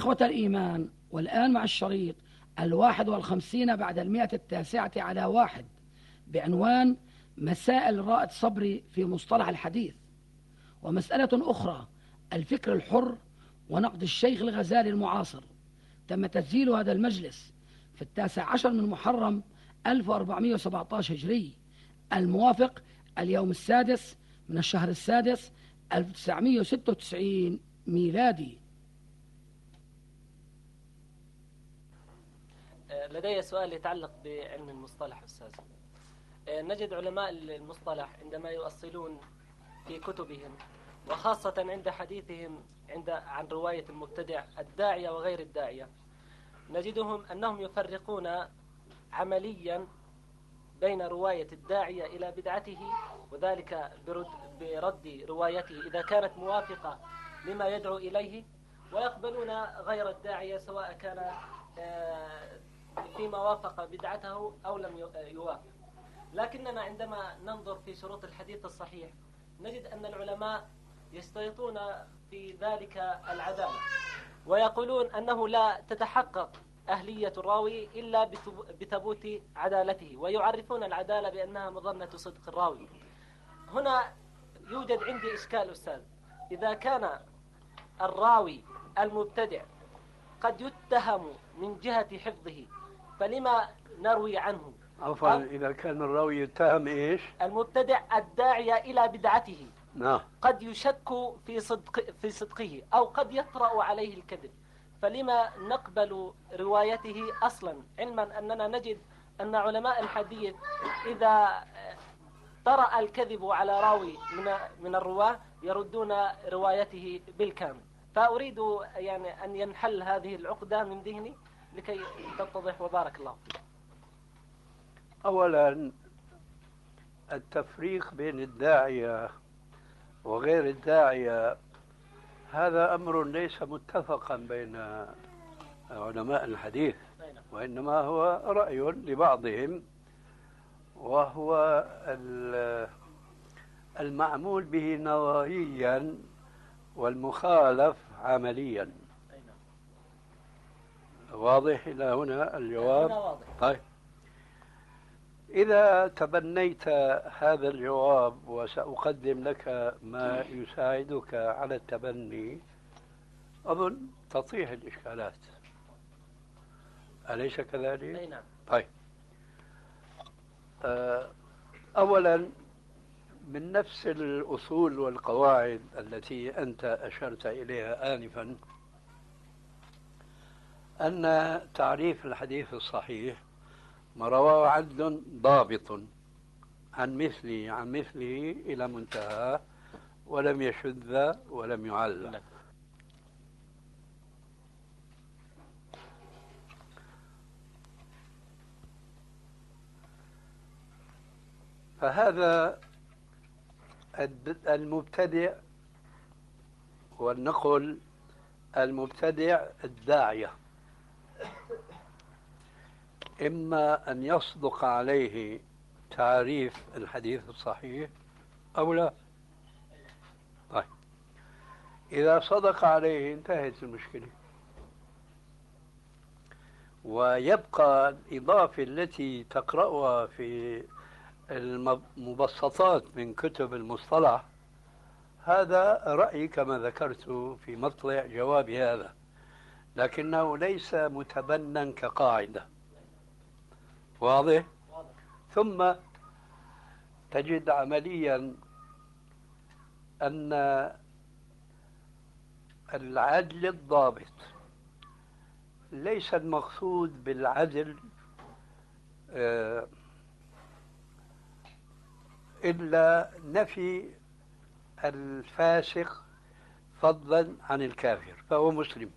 إخوة الإيمان، والآن مع الشريط 51 بعد 109 بعنوان مسائل رائد صبري في مصطلح الحديث. ومسألة أخرى: الفكر الحر ونقد الشيخ الغزالي المعاصر. تم تسجيل هذا المجلس في 19 من محرم 1417 هجري، الموافق اليوم 6 من الشهر 6 1996 ميلادي. لدي سؤال يتعلق بعلم المصطلح أستاذ. نجد علماء المصطلح عندما يؤصلون في كتبهم، وخاصة عند حديثهم عن رواية المبتدع الداعية وغير الداعية، نجدهم أنهم يفرقون عمليا بين رواية الداعية إلى بدعته، وذلك برد روايته إذا كانت موافقة لما يدعو إليه، ويقبلون غير الداعية سواء كان فيما وافق بدعته أو لم يوافق. لكننا عندما ننظر في شروط الحديث الصحيح نجد أن العلماء يشترطون في ذلك العدالة، ويقولون أنه لا تتحقق أهلية الراوي إلا بثبوت عدالته، ويعرفون العدالة بأنها مظنة صدق الراوي. هنا يوجد عندي إشكال أستاذ، إذا كان الراوي المبتدع قد يتهم من جهة حفظه فلما نروي عنه؟ عفوا، إذا كان الراوي يتهم إيش؟ المبتدع الداعية إلى بدعته نعم، قد يشك في صدقه أو قد يطرأ عليه الكذب، فلما نقبل روايته أصلا، علما أننا نجد أن علماء الحديث إذا طرأ الكذب على راوي من الرواة يردون روايته بالكامل. فأريد يعني أن ينحل هذه العقدة من ذهني لكي تتضح، وبارك الله فيك. أولا، التفريق بين الداعية وغير الداعية هذا أمر ليس متفقا بين علماء الحديث، وإنما هو رأي لبعضهم، وهو المعمول به نظريا والمخالف عمليا. واضح إلى هنا الجواب؟ واضح. طيب، إذا تبنيت هذا الجواب وسأقدم لك ما يساعدك على التبني، أظن تطيح الإشكالات، أليس كذلك؟ أي نعم. طيب، أولا من نفس الأصول والقواعد التي أنت أشرت إليها آنفا، أن تعريف الحديث الصحيح ما رواه عدل ضابط عن مثله إلى منتهى ولم يشذ ولم يعل. فهذا المبتدع، ولنقل المبتدع الداعية، إما أن يصدق عليه تعريف الحديث الصحيح أو لا. طيب، إذا صدق عليه انتهت المشكلة، ويبقى الإضافة التي تقرأها في المبسطات من كتب المصطلح. هذا رأيي كما ذكرت في مطلع جوابي هذا، لكنه ليس متبنى كقاعدة. واضح؟ ثم تجد عمليا أن العدل الضابط ليس المقصود بالعدل إلا نفي الفاسق فضلا عن الكافر، فهو مسلم.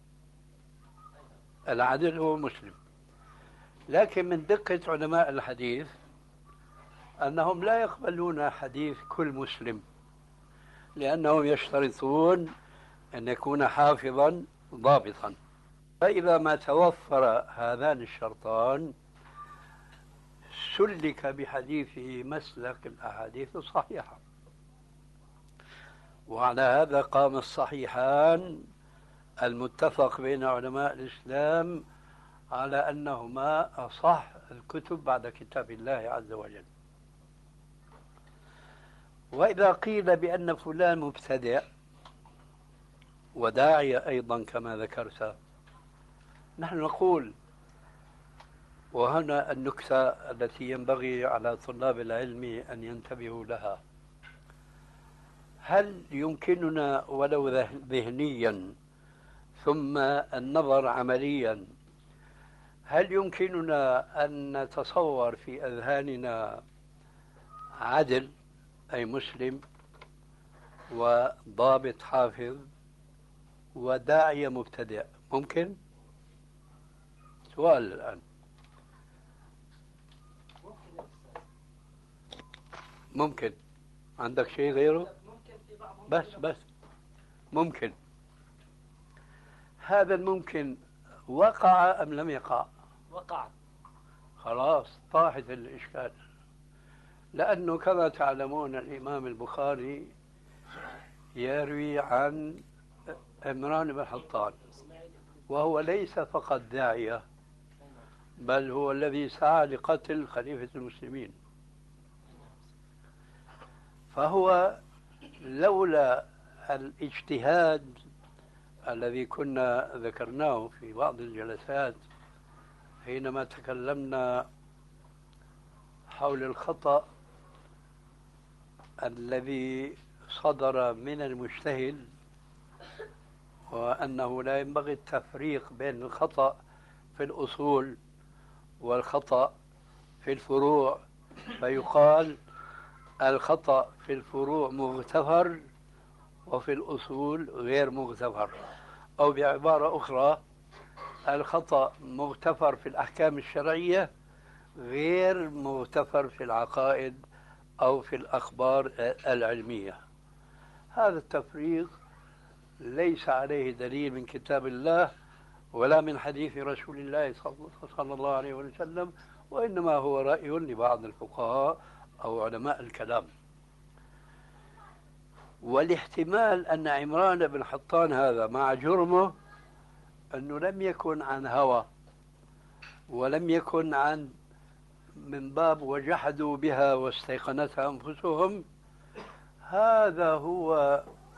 العدل هو مسلم. لكن من دقة علماء الحديث أنهم لا يقبلون حديث كل مسلم، لأنهم يشترطون أن يكون حافظا ضابطا. فإذا ما توفر هذان الشرطان سلك بحديثه مسلك الأحاديث الصحيحة، وعلى هذا قام الصحيحان المتفق بين علماء الإسلام على أنهما أصح الكتب بعد كتاب الله عز وجل. وإذا قيل بأن فلان مبتدع وداعية أيضا كما ذكرت، نحن نقول، وهنا النكتة التي ينبغي على طلاب العلم أن ينتبهوا لها: هل يمكننا ولو ذهنيا ثم النظر عمليا، هل يمكننا أن نتصور في أذهاننا عدل أي مسلم وضابط حافظ وداعية مبتدع؟ ممكن؟ سؤال الآن. ممكن. عندك شيء غيره؟ بس ممكن. هذا الممكن وقع أم لم يقع؟ وقع. خلاص طاحت الإشكال، لأنه كما تعلمون الإمام البخاري يروي عن عمران بن حطان، وهو ليس فقط داعية، بل هو الذي سعى لقتل خليفة المسلمين. فهو لولا الاجتهاد الذي كنا ذكرناه في بعض الجلسات حينما تكلمنا حول الخطأ الذي صدر من المجتهد، وأنه لا ينبغي التفريق بين الخطأ في الأصول والخطأ في الفروع، فيقال الخطأ في الفروع مغتفر وفي الأصول غير مغتفر، أو بعبارة أخرى الخطأ مغتفر في الأحكام الشرعية غير مغتفر في العقائد أو في الأخبار العلمية. هذا التفريق ليس عليه دليل من كتاب الله ولا من حديث رسول الله صلى الله عليه وسلم، وإنما هو رأي لبعض الفقهاء أو علماء الكلام. والاحتمال أن عمران بن حطان هذا مع جرمه أنه لم يكن عن هوى ولم يكن عن من باب وجحدوا بها واستيقنتها أنفسهم، هذا هو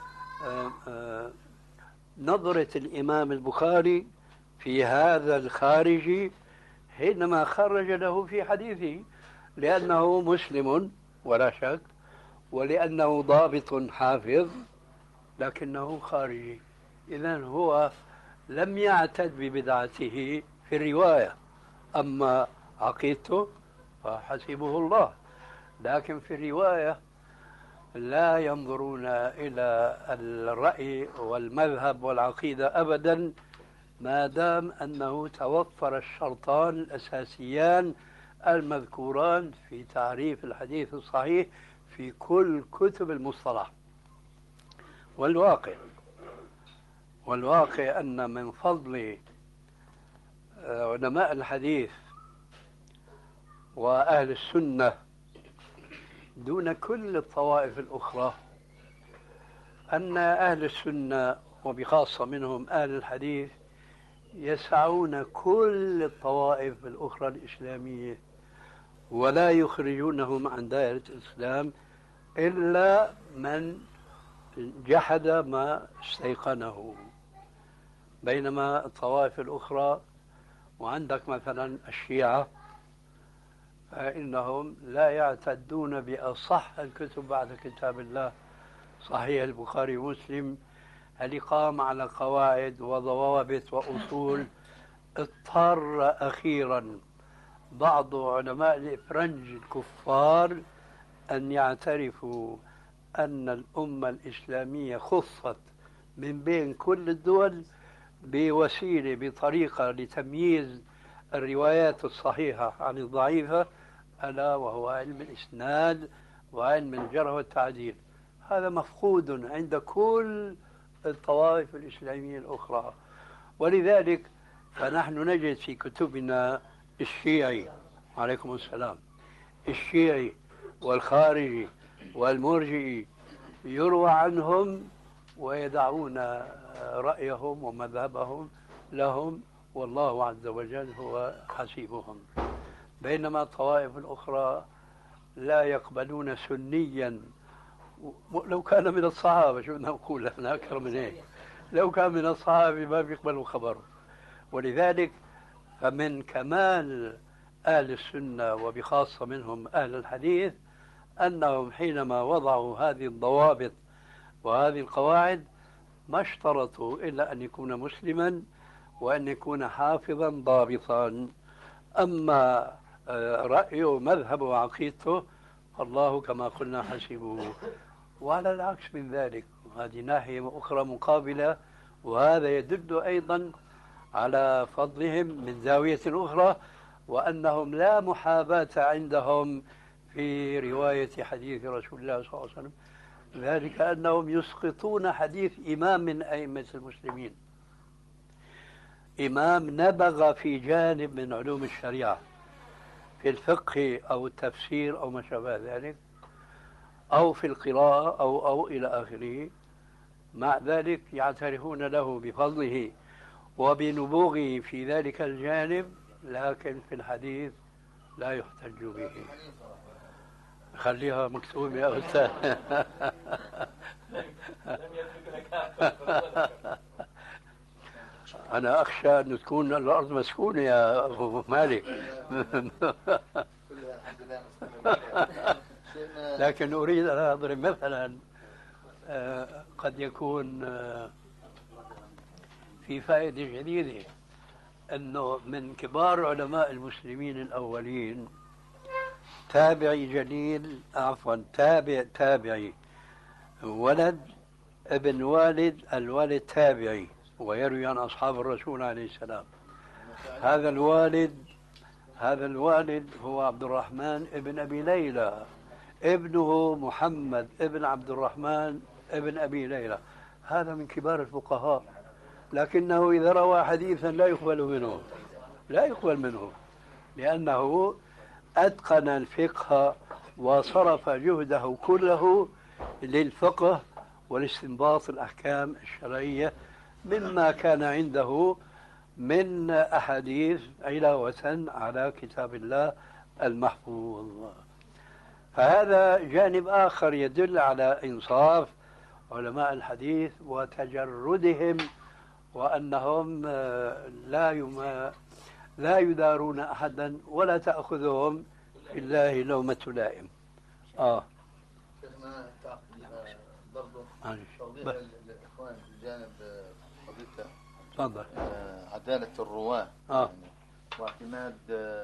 نظرة الإمام البخاري في هذا الخارجي حينما خرج له في حديثه، لأنه مسلم ولا شك، ولأنه ضابط حافظ، لكنه خارجي. إذن هو لم يعتد ببدعته في الرواية، أما عقيدته فحسبه الله. لكن في الرواية لا ينظرون إلى الرأي والمذهب والعقيدة أبدا، ما دام أنه توفر الشرطان الأساسيان المذكوران في تعريف الحديث الصحيح في كل كتب المصطلح. والواقع أن من فضل علماء الحديث وأهل السنة دون كل الطوائف الأخرى أن أهل السنة وبخاصة منهم أهل الحديث يسعون كل الطوائف الأخرى الإسلامية ولا يخرجونهم عن دائرة الإسلام إلا من جحد ما استيقنه. بينما الطوائف الأخرى، وعندك مثلا الشيعة، فإنهم لا يعتدون بأصح الكتب بعد كتاب الله صحيح البخاري ومسلم، اللي قام على قواعد وضوابط وأصول. اضطر أخيرا بعض علماء الإفرنج الكفار أن يعترفوا أن الأمة الإسلامية خصت من بين كل الدول بوسيلة بطريقة لتمييز الروايات الصحيحة عن الضعيفة، ألا وهو علم الإسناد وعلم الجرح والتعديل. هذا مفقود عند كل الطوائف الإسلامية الأخرى. ولذلك فنحن نجد في كتبنا الشيعي، عليكم السلام، الشيعي والخارجي والمرجئي يروى عنهم ويدعون رأيهم ومذهبهم لهم، والله عز وجل هو حسيبهم. بينما الطوائف الأخرى لا يقبلون سنيا، لو كان من الصحابة، شو بدنا نقول احنا أكثر من هيك، لو كان من الصحابة ما بيقبلوا خبره. ولذلك فمن كمال أهل السنة وبخاصة منهم أهل الحديث أنهم حينما وضعوا هذه الضوابط وهذه القواعد ما اشترطوا إلا أن يكون مسلما وأن يكون حافظا ضابطا. أما رأيه مذهبه وعقيدته الله كما قلنا حسبه. وعلى العكس من ذلك، هذه ناحية أخرى مقابلة، وهذا يدل أيضا على فضلهم من زاوية أخرى، وأنهم لا محاباة عندهم في رواية حديث رسول الله صلى الله عليه وسلم، ذلك أنهم يسقطون حديث إمام من أئمة المسلمين، إمام نبغ في جانب من علوم الشريعة في الفقه أو التفسير أو ما شابه ذلك، أو في القراءة أو إلى آخره. مع ذلك يعترفون له بفضله وبنبوغه في ذلك الجانب، لكن في الحديث لا يحتج به. خليها مكتوبة يا أستاذ. أنا أخشى أن تكون الأرض مسكونة يا أبو مالك. لكن أريد أن أضرب مثلا قد يكون في فائدة جديدة، أنه من كبار علماء المسلمين الأولين تابعي جليل، تابعي ولد ابن والد الوالد تابعي، ويروي عن أصحاب الرسول عليه السلام. هذا الوالد هو عبد الرحمن ابن أبي ليلى، ابنه محمد ابن عبد الرحمن ابن أبي ليلى. هذا من كبار الفقهاء، لكنه إذا روى حديثا لا يقبل منه لأنه أتقن الفقه وصرف جهده كله للفقه والاستنباط الأحكام الشرعية مما كان عنده من أحاديث علاوة على كتاب الله المحفوظ. فهذا جانب آخر يدل على إنصاف علماء الحديث وتجردهم، وأنهم لا يدارون أحدا ولا تأخذهم في الله لومة لائم. شيخنا برضه توضيح للإخوان بجانب قضية تفضل. عدالة الرواة واعتماد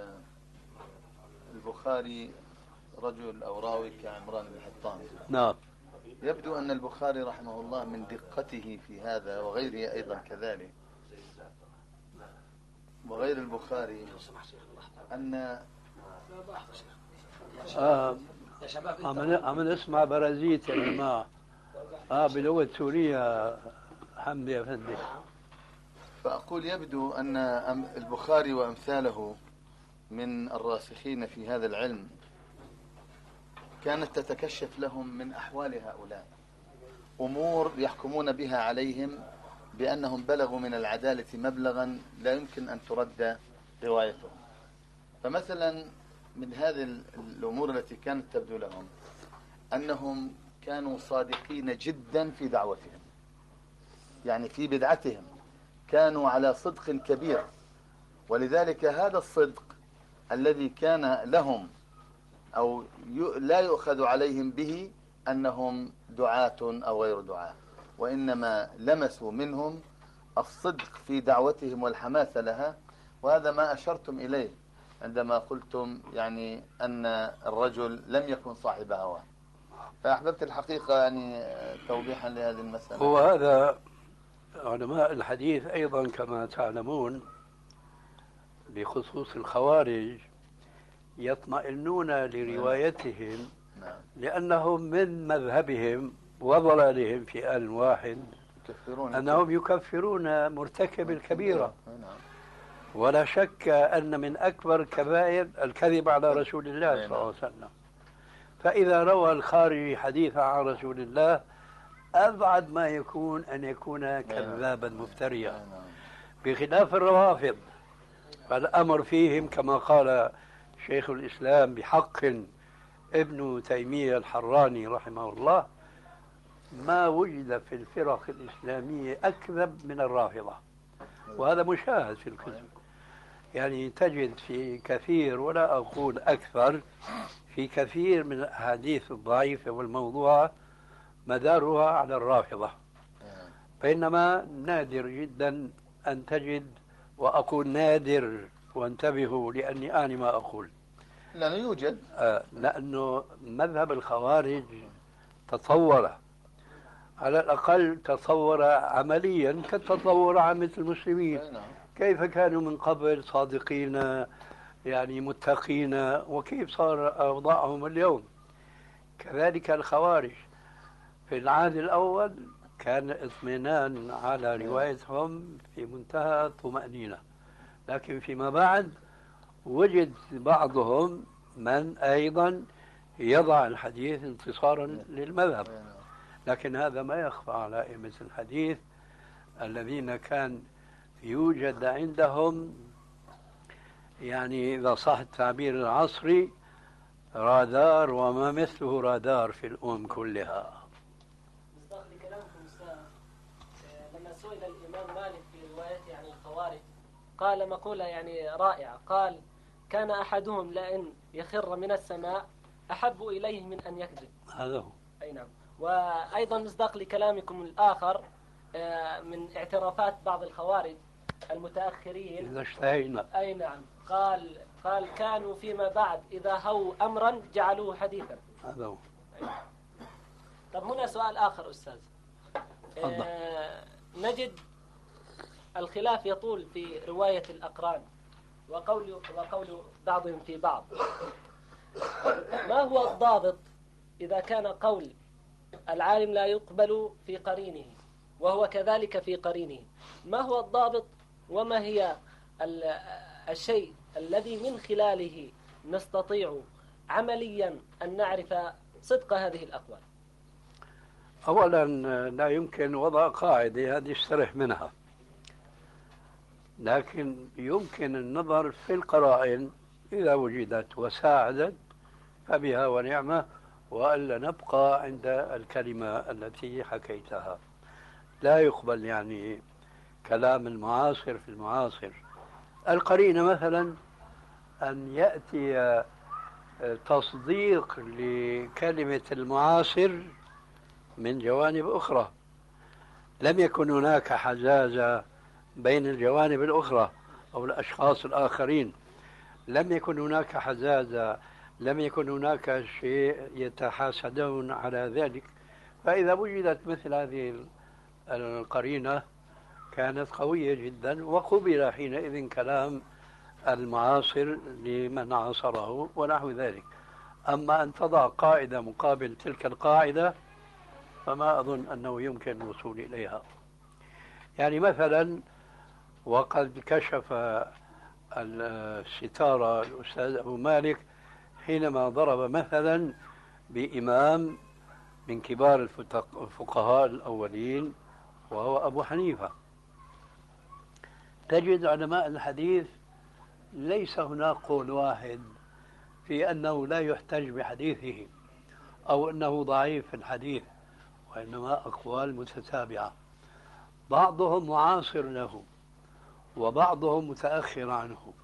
البخاري رجل أو راوي كعمران بن حطان. نعم. يبدو أن البخاري رحمه الله من دقته في هذا وغيره أيضا كذلك، وغير البخاري، أن عم نسمع برازيت يا جماعة بلغة سورية. حمدي يا فندم. فأقول يبدو أن البخاري وأمثاله من الراسخين في هذا العلم كانت تتكشف لهم من أحوال هؤلاء أمور يحكمون بها عليهم بأنهم بلغوا من العدالة مبلغا لا يمكن أن ترد روايتهم. فمثلا من هذه الأمور التي كانت تبدو لهم أنهم كانوا صادقين جدا في دعوتهم، يعني في بدعتهم كانوا على صدق كبير، ولذلك هذا الصدق الذي كان لهم أو لا يؤخذ عليهم به أنهم دعاة أو غير دعاة، وإنما لمسوا منهم الصدق في دعوتهم والحماسة لها. وهذا ما أشرتم إليه عندما قلتم يعني أن الرجل لم يكن صاحب هوى. فأحببت الحقيقة يعني توضيحا لهذه المسألة. هو هذا علماء الحديث أيضا كما تعلمون بخصوص الخوارج يطمئنون لروايتهم لأنهم من مذهبهم وضلالهم في آن واحد أنهم يكفرون مرتكب الكبيرة. ولا شك أن من أكبر الكبائر الكذب على رسول الله صلى الله عليه وسلم. فإذا روى الخارجي حديثا عن رسول الله أبعد ما يكون أن يكون كذابا مفتريا، بخلاف الروافض فالأمر فيهم كما قال شيخ الإسلام بحق ابن تيمية الحراني رحمه الله: ما وجد في الفرق الإسلامية أكذب من الرافضة. وهذا مشاهد في الكتب، يعني تجد في كثير ولا أقول أكثر، في كثير من الأحاديث الضعيفة والموضوعة مدارها على الرافضة، بينما نادر جدا أن تجد، وأقول نادر وانتبهوا لأني أعني ما أقول، لأنه يوجد، لأنه مذهب الخوارج تطور، على الأقل تطور عمليا كتطور عامة المسلمين. كيف كانوا من قبل صادقين يعني متقين، وكيف صار أوضاعهم اليوم. كذلك الخوارج في العهد الأول كان اطمئنان على روايتهم في منتهى الطمأنينة، لكن فيما بعد وجد بعضهم من أيضا يضع الحديث انتصارا للمذهب، لكن هذا ما يخفى على أئمة الحديث الذين كان يوجد عندهم، يعني إذا صح التعبير العصري، رادار وما مثله رادار في الأمم كلها. مصداق لكلامكم أستاذ، لما سئل الإمام مالك في روايته عن الخوارج قال مقولة يعني رائعة، قال: كان أحدهم لأن يخر من السماء أحب إليه من أن يكذب. هذا هو. أي نعم. وأيضا مصداق لكلامكم الآخر من اعترافات بعض الخوارج المتأخرين إذا اشتهينا. أي نعم، قال كانوا فيما بعد إذا هو أمرا جعلوه حديثا. هذا هو. طب هنا سؤال آخر أستاذ. نجد الخلاف يطول في رواية الأقران وقول بعضهم في بعض. ما هو الضابط إذا كان قول العالم لا يقبل في قرينه وهو كذلك في قرينه؟ ما هو الضابط وما هي الشيء الذي من خلاله نستطيع عمليا أن نعرف صدق هذه الأقوال؟ أولا لا يمكن وضع قاعدة هذه استرح منها، لكن يمكن النظر في القرائن إذا وجدت وساعدت فبها ونعمة، وألا نبقى عند الكلمة التي حكيتها. لا يقبل يعني كلام المعاصر في المعاصر. القرينة مثلا أن يأتي تصديق لكلمة المعاصر من جوانب أخرى، لم يكن هناك حزازة بين الجوانب الأخرى أو الأشخاص الآخرين، لم يكن هناك حزازة، لم يكن هناك شيء يتحاسدون على ذلك. فإذا وجدت مثل هذه القرينة كانت قوية جدا، وقبل حينئذ كلام المعاصر لمن عاصره ونحو ذلك. أما أن تضع قاعدة مقابل تلك القاعدة فما أظن أنه يمكن الوصول إليها. يعني مثلا وقد كشف الستارة الأستاذ أبو مالك حينما ضرب مثلا بإمام من كبار الفقهاء الأولين وهو أبو حنيفة. تجد علماء الحديث ليس هناك قول واحد في أنه لا يحتج بحديثه أو أنه ضعيف في الحديث، وإنما أقوال متتابعة، بعضهم معاصر له وبعضهم متأخر عنه.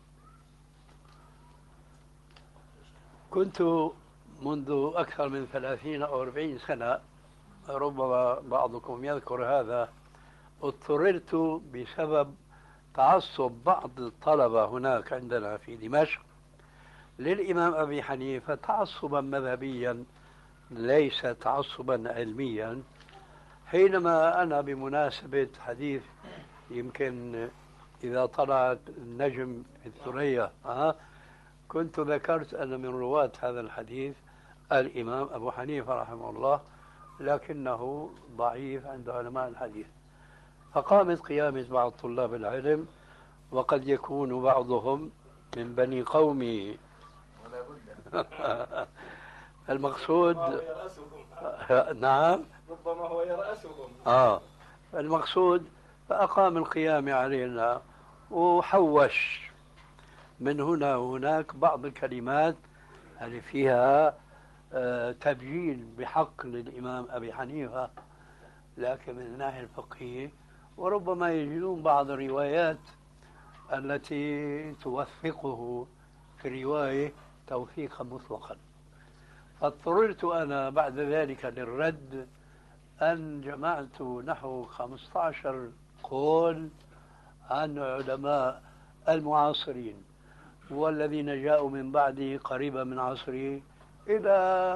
كنت منذ أكثر من 30 أو 40 سنة، ربما بعضكم يذكر هذا، اضطررت بسبب تعصب بعض الطلبة هناك عندنا في دمشق للإمام أبي حنيفة تعصبا مذهبيا ليس تعصبا علميا. حينما أنا بمناسبة حديث يمكن إذا طلعت النجم في الثريا كنت ذكرت أن من رواة هذا الحديث الإمام أبو حنيفة رحمه الله، لكنه ضعيف عند علماء الحديث. فقامت قيامة بعض طلاب العلم، وقد يكون بعضهم من بني قومي المقصود يرأسهم. نعم ربما هو يرأسهم. المقصود فأقام القيام علينا وحوش من هنا وهناك بعض الكلمات اللي فيها تبجيل بحق للإمام أبي حنيفة، لكن من الناحية الفقهية وربما يجدون بعض الروايات التي توثقه في الرواية توثيقا مطلقا. فاضطررت أنا بعد ذلك للرد أن جمعت نحو 15 قول عن علماء المعاصرين والذين جاءوا من بعده قريبا من عصره إلى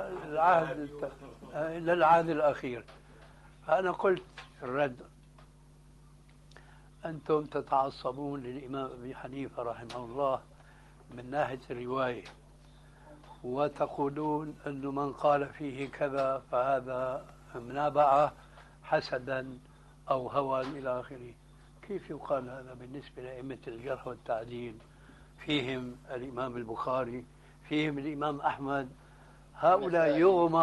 العهد الأخير. فأنا قلت الرد: أنتم تتعصبون للإمام أبي حنيفة رحمه الله من ناحية الرواية، وتقولون أن من قال فيه كذا فهذا منابعة حسدا أو هوى إلى آخره. كيف يقال هذا بالنسبة لأئمة الجرح والتعديل؟ فيهم الإمام البخاري، فيهم الإمام أحمد، هؤلاء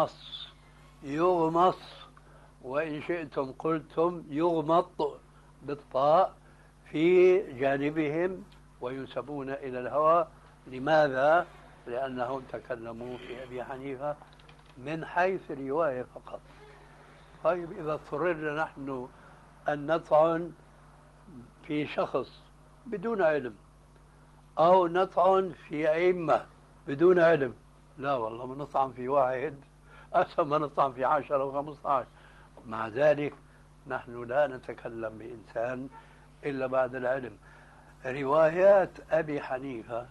يغمص وإن شئتم قلتم يغمط بالطاء في جانبهم وينسبون إلى الهوى. لماذا؟ لأنهم تكلموا في أبي حنيفة من حيث الرواية فقط. طيب إذا اضطررنا نحن أن نطعن في شخص بدون علم أو نطعن في أئمة بدون علم، لا والله ما نطعن في واحد أحسن ما نطعن في 10 أو 15. مع ذلك نحن لا نتكلم بإنسان إلا بعد العلم. روايات أبي حنيفة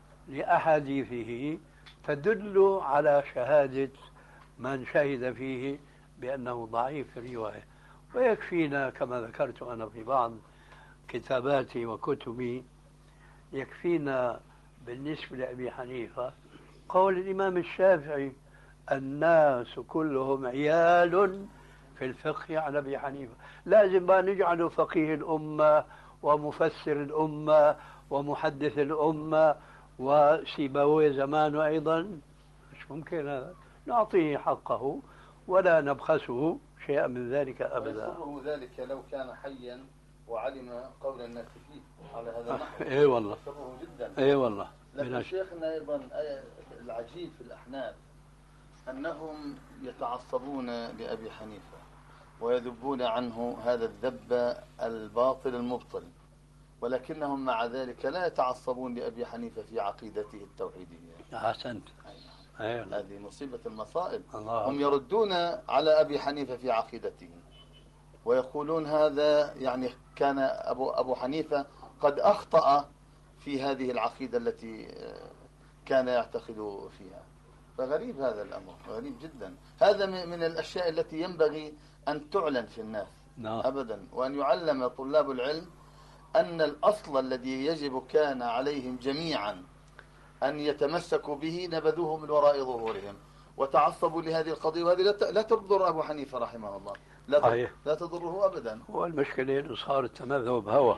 لأحاديثه تدل على شهادة من شهد فيه بأنه ضعيف الرواية. ويكفينا كما ذكرت أنا في بعض كتاباتي وكتبي، يكفينا بالنسبة لأبي حنيفة قول الإمام الشافعي: الناس كلهم عيال في الفقه على أبي حنيفة. لازم بقى نجعله فقيه الأمة ومفسر الأمة ومحدث الأمة وسيبويه زمانه أيضا؟ مش ممكن هذا. نعطيه حقه ولا نبخسه شيئا من ذلك أبدا. ويسره ذلك لو كان حيا وعلم قول الناس فيه على هذا النحو. اي والله، يسره جدا. اي والله. لكن شيخنا أيضا العجيب في الأحناف أنهم يتعصبون لأبي حنيفة ويذبون عنه هذا الذب الباطل المبطل، ولكنهم مع ذلك لا يتعصبون لأبي حنيفة في عقيدته التوحيدية. أحسنت. هذه مصيبة المصائب. الله. هم يردون على أبي حنيفة في عقيدته ويقولون هذا يعني كان أبو حنيفة قد أخطأ في هذه العقيدة التي كان يعتقد فيها. فغريب هذا الأمر، غريب جدا. هذا من الأشياء التي ينبغي أن تعلن في الناس أبدا، وأن يعلم طلاب العلم أن الأصل الذي يجب كان عليهم جميعا أن يتمسكوا به نبذوه من وراء ظهورهم وتعصبوا لهذه القضية، وهذه لا تضر أبو حنيفة رحمه الله، لا تضره أبدا. والمشكلة أنه صار التمذهب هوى.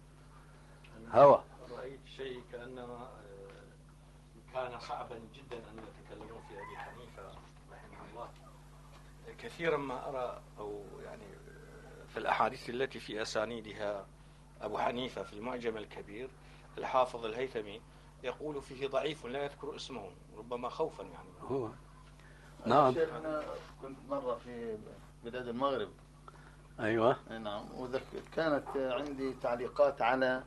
رأيت شيء كأنما كان صعبا جدا أن يتكلموا في أبي حنيفة رحمه الله. كثيرا ما أرى أو يعني في الأحاديث التي في أسانيدها أبو حنيفة في المعجم الكبير الحافظ الهيثمي يقول فيه ضعيف لا يذكر اسمه، ربما خوفا يعني. هو نعم. شيخنا كنت مرة في بلاد المغرب. أيوة. نعم. كانت عندي تعليقات على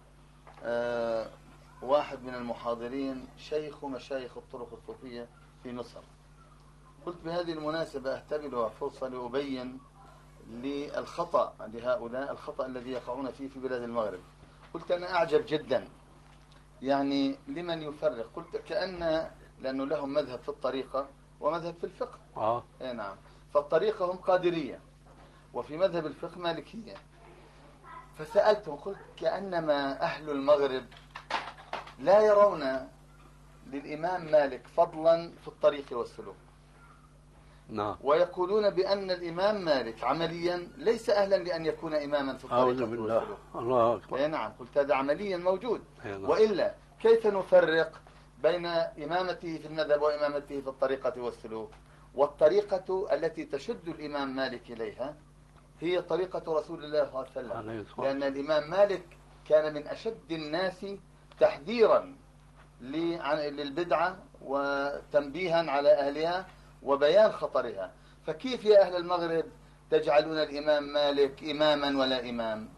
واحد من المحاضرين شيخ مشايخ الطرق الصوفية في مصر. قلت بهذه المناسبة أهتبلها فرصة لأبين للخطأ لهؤلاء، الخطأ الذي يقعون فيه في بلاد المغرب. قلت أنا أعجب جدا يعني لمن يفرق. قلت كأن لأنه لهم مذهب في الطريقة ومذهب في الفقه. نعم. فالطريقة هم قادرية وفي مذهب الفقه مالكية. فسألتهم قلت كأنما أهل المغرب لا يرون للإمام مالك فضلا في الطريق والسلوك. نعم. ويقولون بأن الإمام مالك عمليا ليس أهلا لأن يكون إماما في الطريق والسلوك. الله أكبر. نعم. قلت هذا عمليا موجود. وإلا كيف نفرق بين إمامته في المذهب وإمامته في الطريقة والسلوك؟ والطريقة التي تشد الإمام مالك إليها هي طريقة رسول الله صلى الله عليه وسلم، لأن الإمام مالك كان من أشد الناس تحذيرا للبدعة وتنبيها على أهلها وبيان خطرها. فكيف يا أهل المغرب تجعلون الإمام مالك إماما ولا إمام؟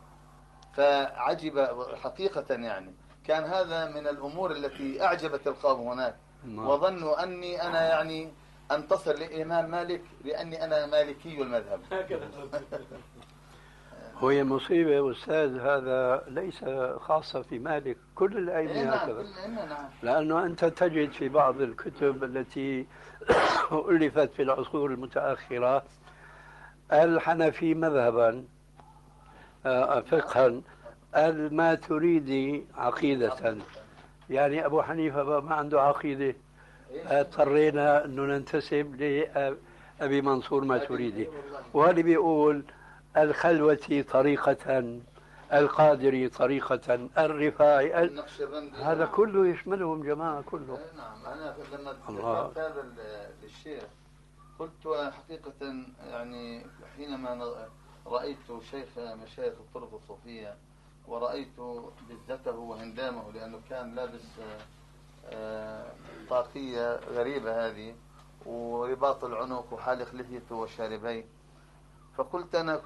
فعجب حقيقة، يعني كان هذا من الأمور التي أعجبت القوم هناك، وظنوا أني أنا يعني أنتصر للإمام مالك لأني أنا مالكي المذهب. هي مصيبة أستاذ، هذا ليس خاصة في مالك، كل الأئمة هكذا. لأنه أنت تجد في بعض الكتب التي ألفت في العصور المتأخرة الحنفي مذهبا فقها، الماتريدي عقيدة، يعني أبو حنيفة ما عنده عقيدة، اضطرينا أنه ننتسب لأبي منصور ماتريدي، وهذا بيقول الخلوة طريقة، القادري طريقة، الرفاعي، هذا كله يشملهم جماعة كله. نعم، أنا لما ذكرت هذا للشيخ قلت حقيقة يعني حينما رأيت مشايخ الطرق الصوفية ورأيت بزته وهندامه، لأنه كان لابس طاقية غريبة هذه ورباط العنق وحالق لحيته وشاربيه، فقلت أنا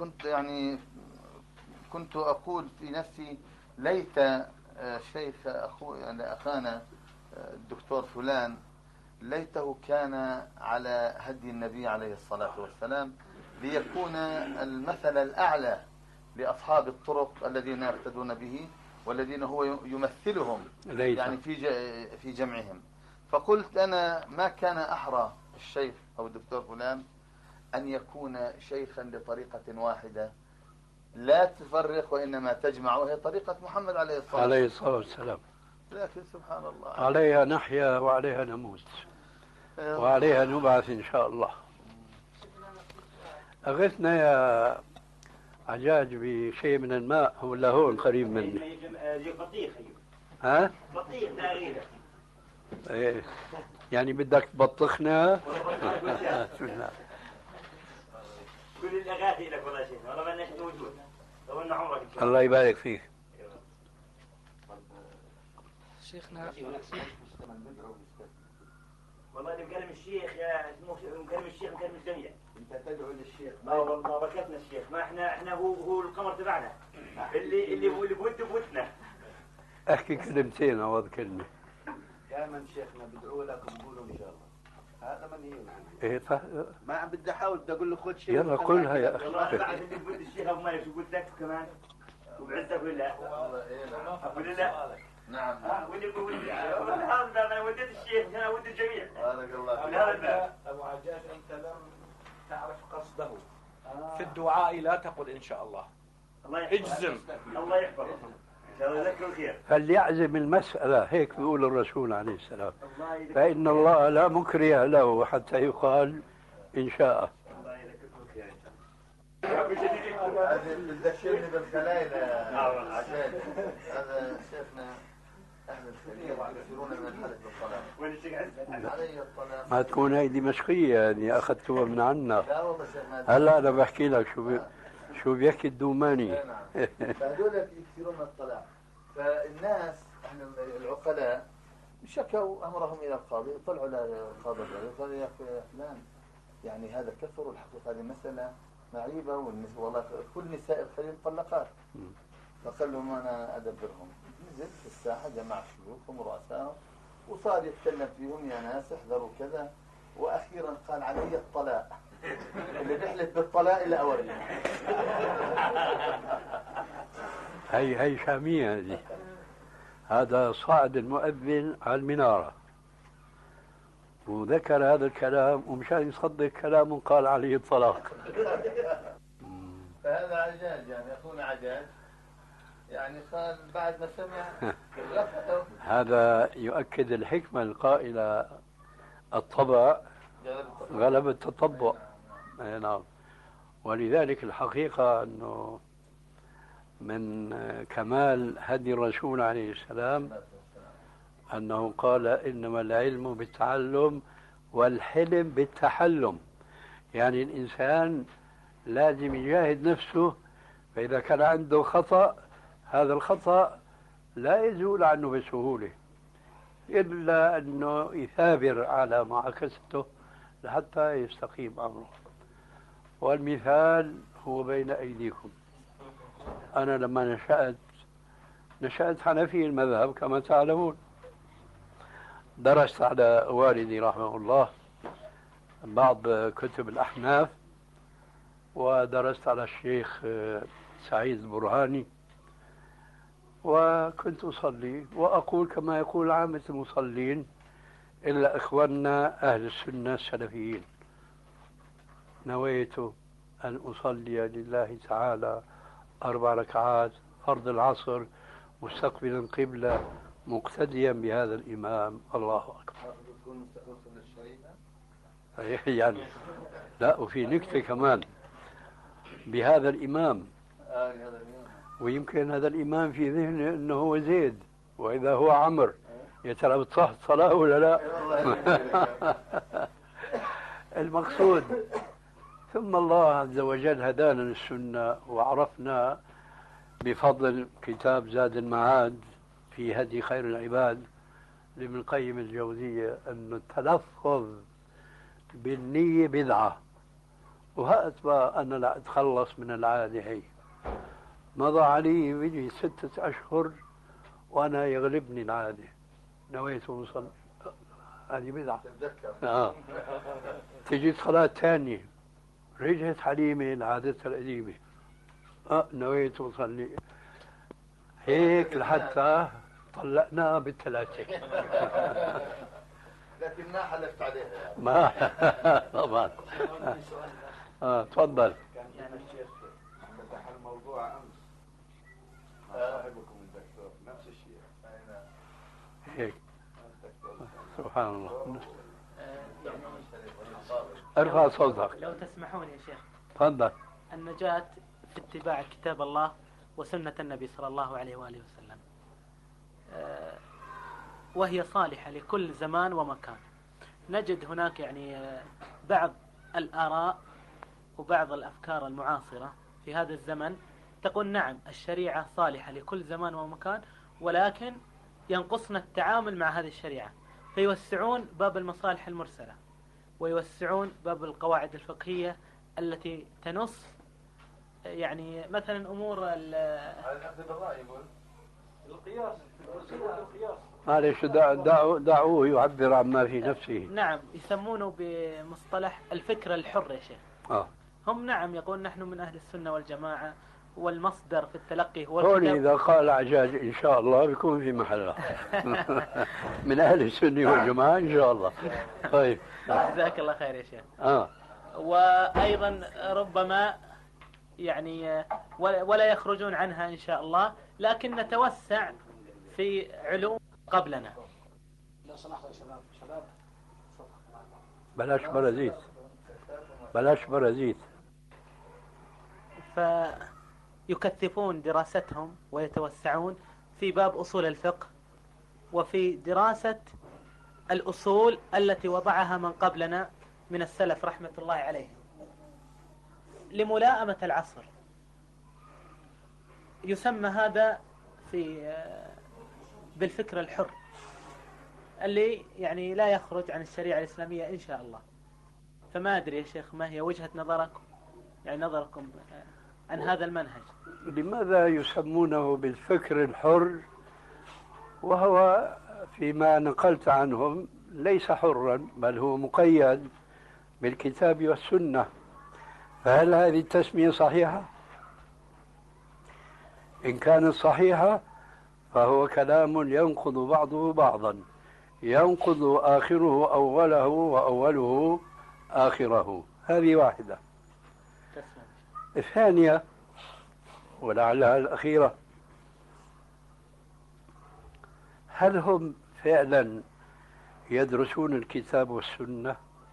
كنت أقول في نفسي ليت شيخ يعني أخانا الدكتور فلان ليته كان على هدي النبي عليه الصلاة والسلام ليكون المثل الأعلى لأصحاب الطرق الذين يقتدون به والذين هو يمثلهم يعني في جمعهم. فقلت أنا ما كان أحرى الشيخ أو الدكتور فلان أن يكون شيخا لطريقة واحدة لا تفرق وإنما تجمع، وهي طريقة محمد عليه الصلاة والسلام. لكن سبحان الله، عليها نحيا وعليها نموت وعليها نبعث إن شاء الله. أغثنا يا عجاج بشيء من الماء ولا هون قريب مني؟ بطيخ. ها؟ بطيخ تقريبا. إيه يعني بدك تبطخنا؟ بسم الله. كل الأغاثي لك والله شيخ، والله ما أنك موجود. طولنا عمرك. الله يبارك فيك. شيخنا والله اللي مكلم الشيخ يا مكلم الشيخ مكلم الجميع. انت تدعو للشيخ؟ ما والله بركتنا الشيخ، ما احنا هو القمر تبعنا اللي بودنا. احكي كلمتين او كلمه. دائما شيخنا بدعو لكم قولوا ان شاء الله. هذا من هي ايه ما عم بدي احاول بدي اقول له خذ شيء. يلا قولها يا اخي. والله بعد اللي بود الشيخ ابو مالك شو قلت لك كمان وبعزك ولا والله ايه اقول لا. نعم واللي هذا انا وديت الشيخ انا ودي الجميع. بارك الله فيك. ابو عجاج انت لم تعرف قصده في الدعاء، لا تقل ان شاء الله، اجزم. الله يحفظك ان شاء الله يذكر الخير. فليعزم المسألة، هيك بيقول الرسول عليه السلام، فإن الله لا مكره له حتى يقال إن شاء. الله يذكركم الخير. هذا بتذكرني بالخلايل عشان هذا شيخنا أهل الخليل يكثرون من الحلف بالطلاق. وين الشيخ عز؟ علي الطلاق. ما تكون هي دمشقية يعني أخذتوها من عنا. لا والله شيخنا. هلا أنا بحكي لك شو بيحكي الدوماني. فهذول يكثرون من الطلاق، فالناس احنا العقلاء شكوا أمرهم إلى القاضي، طلعوا للقاضي قال يا فلان يعني هذا كثر، والحقيقة هذه مسألة معيبة والنسبة والله كل نساء الخليل مطلقات. فقال لهم أنا أدبرهم. نزل في الساحة جمع شيوخهم ورؤسائهم وصار يتكلم فيهم يا ناس احذروا كذا، وأخيرا قال علي الطلاق. اللي بيحلف بالطلاق إلا أوريه. هي شامية هذه. هذا صعد المؤذن على المنارة وذكر هذا الكلام ومشان يصدق كلامه قال عليه الطلاق. فهذا عجاج يعني أخونا عجاج يعني قال بعد ما سمع هذا يؤكد الحكمة القائلة الطبع غلب التطبع. نعم. ولذلك الحقيقة أنه من كمال هدي الرسول عليه السلام أنه قال إنما العلم بالتعلم والحلم بالتحلم. يعني الإنسان لازم يجاهد نفسه، فإذا كان عنده خطأ هذا الخطأ لا يزول عنه بسهولة، إلا أنه يثابر على معاكسته لحتى يستقيم أمره. والمثال هو بين أيديكم. أنا لما نشأت حنفي المذهب كما تعلمون، درست على والدي رحمه الله بعض كتب الأحناف، ودرست على الشيخ سعيد البرهاني، وكنت أصلي وأقول كما يقول عامة المصلين إلا إخواننا أهل السنة السلفيين: نويت أن أصلي لله تعالى 4 ركعات فرض العصر مستقبلا قبلة مقتديا بهذا الإمام. الله أكبر. يعني لا، وفي نكتة كمان بهذا الإمام، ويمكن هذا الإمام في ذهنه أنه هو زيد وإذا هو عمر، يا ترى بتصح الصلاة ولا لا؟ المقصود ثم الله عز وجل هدانا للسنة، وعرفنا بفضل كتاب زاد المعاد في هدي خير العباد لابن القيم الجوزية أن التلفظ بالنية بدعة. وهات بقى أنا لا أتخلص من العادة هي. مضى علي بيجي 6 أشهر وأنا يغلبني العادة، نويت وصل، هذه بدعة. تجي صلاة ثانية رجعت حليمة لعادتها القديمة، نويت وصلي، هيك لحتى طلقنا بالثلاثة. لكن ما حلفت عليها ما طبعا. تفضل. كان الشيخ فتح الموضوع امس مع صاحبكم الدكتور نفس الشيء. هيك سبحان الله. ارفع صوتك لو تسمحون يا شيخ. تفضل. النجاة في اتباع كتاب الله وسنة النبي صلى الله عليه وآله وسلم، وهي صالحة لكل زمان ومكان. نجد هناك يعني بعض الآراء وبعض الأفكار المعاصرة في هذا الزمن تقول نعم الشريعة صالحة لكل زمان ومكان، ولكن ينقصنا التعامل مع هذه الشريعة، فيوسعون باب المصالح المرسلة ويوسعون باب القواعد الفقهية التي تنص يعني مثلا أمور القياس. معلش دعوه يعبر عما في نفسه. نعم، يسمونه بمصطلح الفكر الحر يا شيخ. هم نعم يقول نحن من أهل السنة والجماعة، والمصدر في التلقي هو هون إذا قال عجاج إن شاء الله بيكون في محله. من أهل السنة والجماعة إن شاء الله. طيب جزاك الله خير يا شيخ. وأيضا ربما يعني ولا يخرجون عنها إن شاء الله، لكن نتوسع في علوم قبلنا. لو سمحت يا شباب بلاش برازيت، بلاش برازيت. فيكثفون دراستهم ويتوسعون في باب أصول الفقه وفي دراسة الأصول التي وضعها من قبلنا من السلف رحمة الله عليهم لملائمة العصر. يسمى هذا بالفكر الحر اللي يعني لا يخرج عن الشريعة الإسلامية إن شاء الله. فما أدري يا شيخ ما هي وجهة نظركم، يعني نظركم عن هذا المنهج؟ لماذا يسمونه بالفكر الحر وهو فيما نقلت عنهم ليس حرا بل هو مقيد بالكتاب والسنة؟ فهل هذه التسمية صحيحة؟ إن كانت صحيحة فهو كلام ينقض بعضه بعضا، ينقض آخره أوله وأوله آخره. هذه واحدة. الثانية ولعلها الأخيرة، هل هم فعلا يدرسون الكتاب والسنة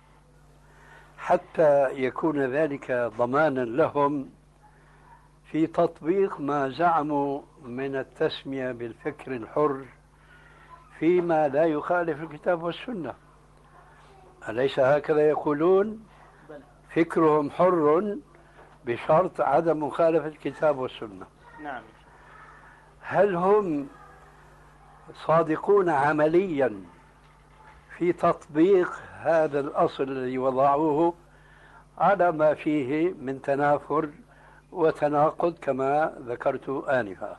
حتى يكون ذلك ضمانا لهم في تطبيق ما زعموا من التسمية بالفكر الحر فيما لا يخالف الكتاب والسنة؟ أليس هكذا يقولون؟ بلى. فكرهم حر بشرط عدم مخالفة الكتاب والسنة. نعم. هل هم صادقون عمليا في تطبيق هذا الأصل الذي وضعوه على ما فيه من تنافر وتناقض كما ذكرت آنفا؟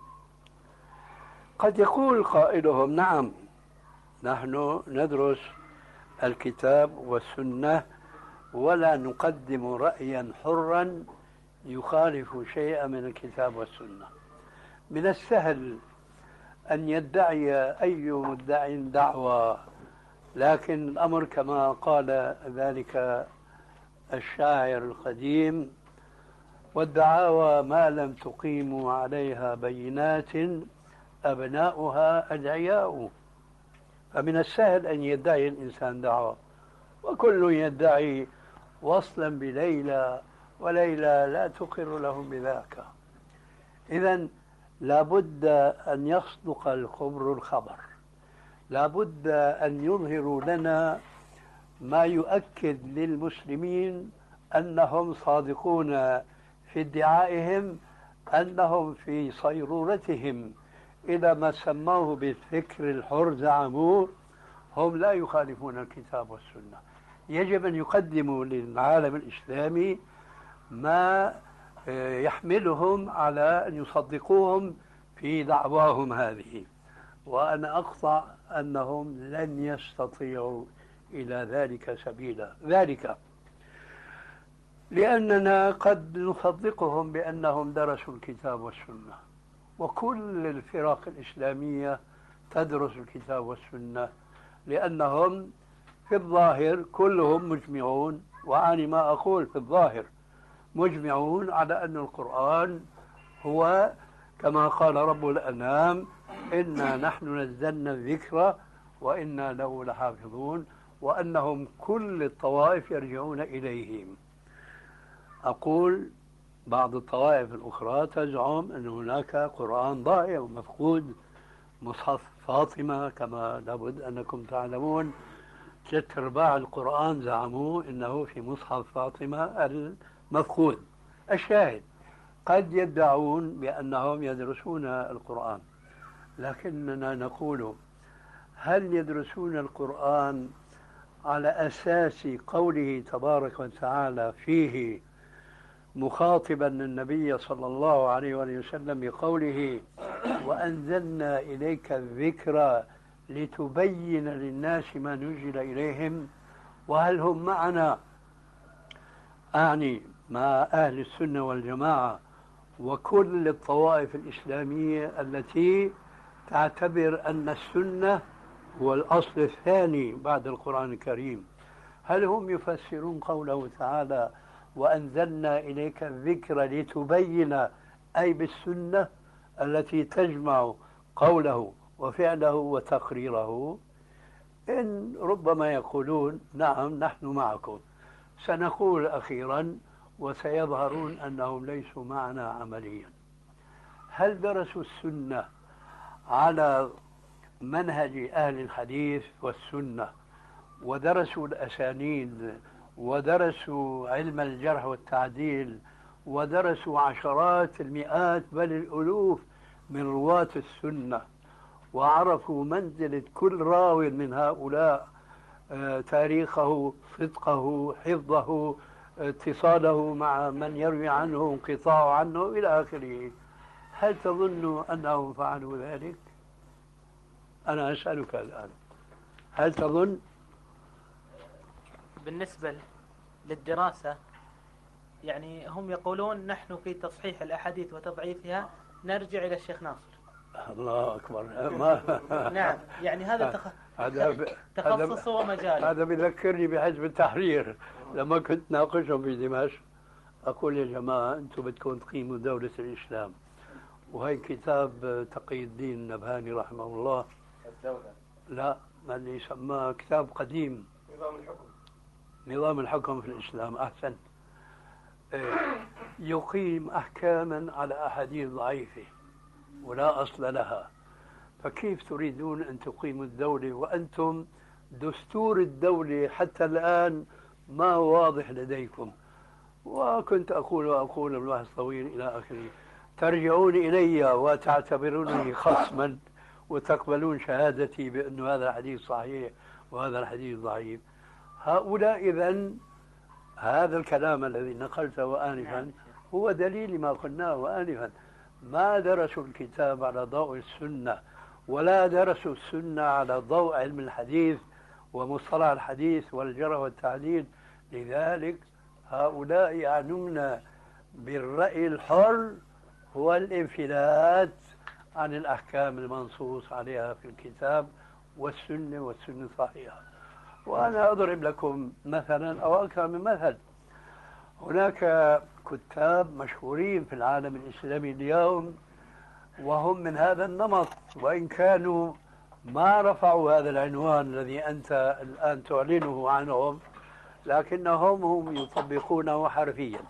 قد يقول قائلهم نعم، نحن ندرس الكتاب والسنة ولا نقدم رأيا حرا يخالف شيئا من الكتاب والسنة. من السهل أن يدعي أي مدع دعوة، لكن الأمر كما قال ذلك الشاعر القديم: والدعاوى ما لم تقيموا عليها بينات أبناؤها أدعياء. فمن السهل أن يدعي الإنسان دعوة، وكل يدعي وصلا بليلى وليلى لا تقر لهم بذاك. إذن لابد أن يصدق الخبر الخبر، لابد أن يظهروا لنا ما يؤكد للمسلمين أنهم صادقون في ادعائهم أنهم في صيرورتهم إلى ما سموه بالفكر الحر زعموه هم لا يخالفون الكتاب والسنة. يجب أن يقدموا للعالم الإسلامي ما يحملهم على أن يصدقوهم في دعواهم هذه، وأنا أقطع أنهم لن يستطيعوا إلى ذلك سبيلا. ذلك لأننا قد نصدقهم بأنهم درسوا الكتاب والسنة، وكل الفرق الإسلامية تدرس الكتاب والسنة، لأنهم في الظاهر كلهم مجمعون، وأعني ما أقول في الظاهر، مجمعون على أن القرآن هو كما قال رب الأنام: إنا نحن نزلنا الذكر وإنا له لحافظون، وأنهم كل الطوائف يرجعون إليهم. أقول بعض الطوائف الأخرى تزعم أن هناك قرآن ضائع ومفقود، مصحف فاطمة كما لابد أنكم تعلمون 3/4 القرآن زعموا أنه في مصحف فاطمة المفقود. الشاهد قد يدعون بأنهم يدرسون القرآن، لكننا نقول: هل يدرسون القرآن على أساس قوله تبارك وتعالى فيه مخاطبا النبي صلى الله عليه وسلم بقوله: وأنزلنا إليك الذكر لتبين للناس ما نزل إليهم؟ وهل هم معنا، أعني مع أهل السنة والجماعة وكل الطوائف الإسلامية التي تعتبر أن السنة هو الأصل الثاني بعد القرآن الكريم، هل هم يفسرون قوله تعالى: وأنزلنا إليك الذكر لتبين، أي بالسنة التي تجمع قوله وفعله وتقريره؟ إن ربما يقولون: نعم نحن معكم. سنقول أخيرا وسيظهرون أنهم ليسوا معنا عمليا. هل درسوا السنة على منهج أهل الحديث والسنة، ودرسوا الأسانيد، ودرسوا علم الجرح والتعديل، ودرسوا عشرات المئات بل الألوف من رواة السنة، وعرفوا منزلة كل راو من هؤلاء، تاريخه، صدقه، حفظه، اتصاله مع من يروي عنه، انقطاعه عنه إلى آخره؟ هل تظن أنهم فعلوا ذلك؟ أنا أسألك الآن، هل تظن؟ بالنسبة للدراسة يعني هم يقولون نحن في تصحيح الأحاديث وتضعيفها نرجع إلى الشيخ ناصر. الله أكبر. نعم، يعني هذا تخصص ومجال. هذا بذكرني بحزب التحرير لما كنت ناقشهم في دمشق، أقول: يا جماعة أنتم بدكم تقيموا دولة الإسلام، وهي كتاب تقي الدين النبهاني رحمه الله، الدولة، لا ما اللي يسماه كتاب قديم، نظام الحكم في الإسلام، أحسن، يقيم أحكاما على أحاديث ضعيفة ولا أصل لها. فكيف تريدون أن تقيموا الدولة وأنتم دستور الدولة حتى الآن ما هو واضح لديكم. وكنت أقول الواحد طويل إلى آخره. ترجعون إلي وتعتبرونني خصما وتقبلون شهادتي بأن هذا الحديث صحيح وهذا الحديث ضعيف. هؤلاء إذن هذا الكلام الذي نقلته آنفا هو دليل ما قلناه آنفا. ما درسوا الكتاب على ضوء السنة ولا درسوا السنة على ضوء علم الحديث ومصطلح الحديث والجرح والتعديل. لذلك هؤلاء يعنون بالرأي الحر هو الانفلات عن الأحكام المنصوص عليها في الكتاب والسنة الصحيحة. وأنا أضرب لكم مثلا أو أكثر من مثل. هناك كتاب مشهورين في العالم الإسلامي اليوم وهم من هذا النمط، وإن كانوا ما رفعوا هذا العنوان الذي أنت الآن تعلنه عنهم، لكنهم هم يطبقونه حرفيا.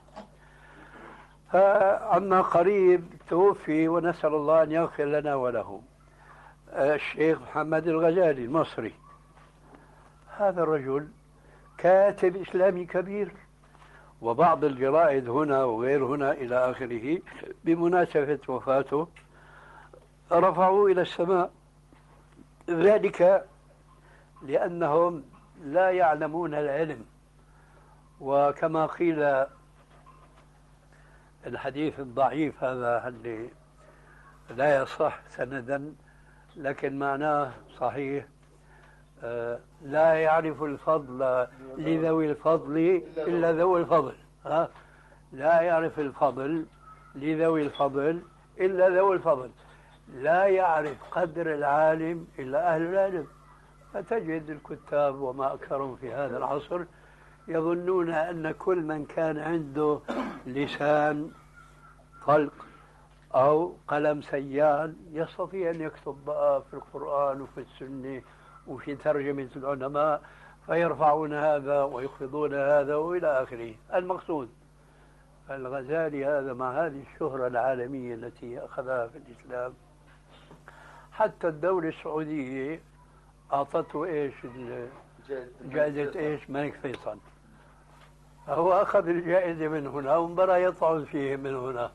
فعما قريب توفي ونسأل الله أن يغفر لنا وله الشيخ محمد الغزالي المصري. هذا الرجل كاتب إسلامي كبير، وبعض الجرائد هنا وغير هنا إلى آخره بمناسبة وفاته رفعوا إلى السماء، ذلك لأنهم لا يعلمون العلم. وكما قيل الحديث الضعيف هذا اللي لا يصح سندا لكن معناه صحيح، لا يعرف الفضل لذوي الفضل إلا ذوي الفضل. لا يعرف الفضل لذوي الفضل إلا ذوي الفضل. لا يعرف قدر العالم إلا أهل العلم. فتجد الكتاب وما أكثرهم في هذا العصر يظنون أن كل من كان عنده لسان طلق أو قلم سيال يستطيع أن يكتب بقى في القرآن وفي السنة وفي ترجمة العلماء، فيرفعون هذا ويخفضون هذا وإلى آخره. المقصود الغزالي هذا مع هذه الشهرة العالمية التي أخذها في الإسلام، حتى الدولة السعودية أعطته إيش جائزة إيش ملك فيصل. هو أخذ الجائزة من هنا وانبرى يطعن فيه من هنا.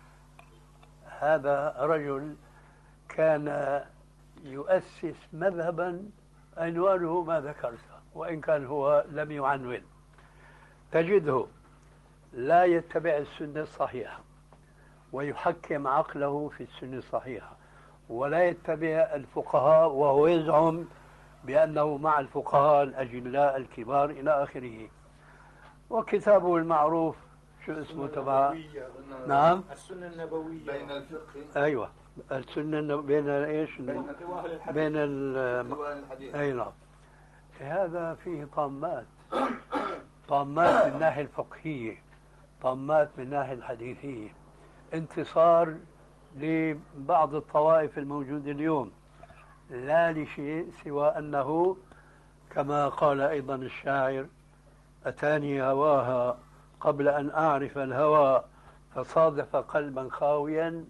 هذا رجل كان يؤسس مذهبا عنوانه ما ذكرته وإن كان هو لم يعنون. تجده لا يتبع السنة الصحيحة ويحكم عقله في السنة الصحيحة، ولا يتبع الفقهاء وهو يزعم بأنه مع الفقهاء الأجلاء الكبار إلى آخره. وكتابه المعروف شو اسمه تبع؟ نعم، السنة النبوية بين الفقه. أيوة، السنة بين إيش؟ بين الحديث. أي نعم. هذا فيه طامات من الناحية الفقهية، طامات من الناحية الحديثية، انتصار لبعض الطوائف الموجودة اليوم، لا لشيء سوى أنه كما قال أيضا الشاعر: أتاني هواها قبل أن أعرف الهوى فصادف قلبا خاويا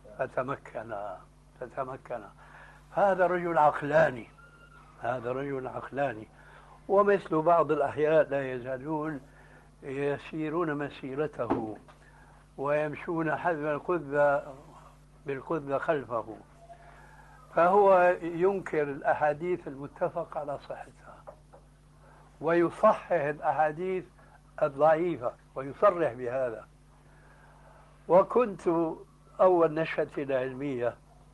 فتمكن. هذا رجل عقلاني، هذا رجل عقلاني. ومثل بعض الأحياء لا يزالون يسيرون مسيرته ويمشون حذو بالقذة خلفه. فهو ينكر الأحاديث المتفق على صحتها ويصحح الأحاديث الضعيفة ويصرح بهذا. وكنت أول نشأتي العلمية